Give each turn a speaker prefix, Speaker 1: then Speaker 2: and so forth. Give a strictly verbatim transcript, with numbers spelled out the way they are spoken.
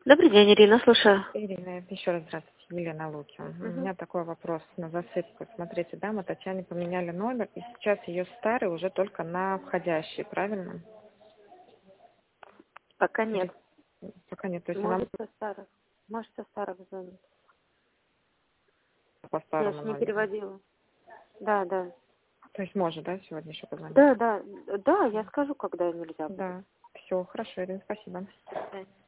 Speaker 1: Добрый день, Ирина, слушаю.
Speaker 2: Ирина, еще раз здравствуйте, Елена Лукина. У
Speaker 1: Мгм.
Speaker 2: меня такой вопрос на засыпку. Смотрите, да, мы Татьяне поменяли номер, и сейчас ее старый уже только на входящий, правильно?
Speaker 1: Пока нет.
Speaker 2: Или пока нет, то есть она
Speaker 1: Может, со старых. Может, со старых звонит.
Speaker 2: по
Speaker 1: Я
Speaker 2: старому
Speaker 1: еще не
Speaker 2: номеру.
Speaker 1: переводила. Да, да.
Speaker 2: То есть может, да, сегодня еще позвонить?
Speaker 1: Да, да. Да, я скажу, когда нельзя будет.
Speaker 2: Да, все, хорошо, Ирина, спасибо.
Speaker 1: До свидания.